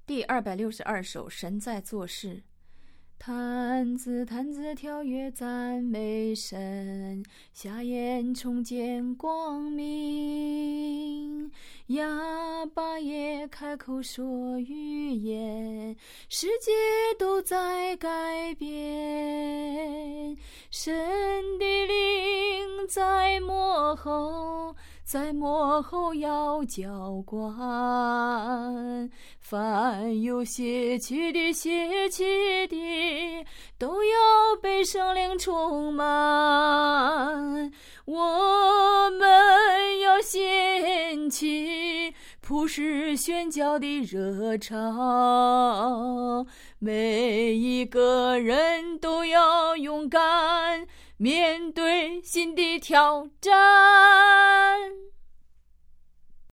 第262首，神在作事。弹子弹子跳跃赞美神，瞎眼重见光明。哑巴也开口说语言，世界都在改变。神的灵在幕后，在幕后要浇灌。凡有血气的血气的，都要被圣灵充满。我们要掀起普世宣教的热潮，每一个人都要勇敢面对新的挑战。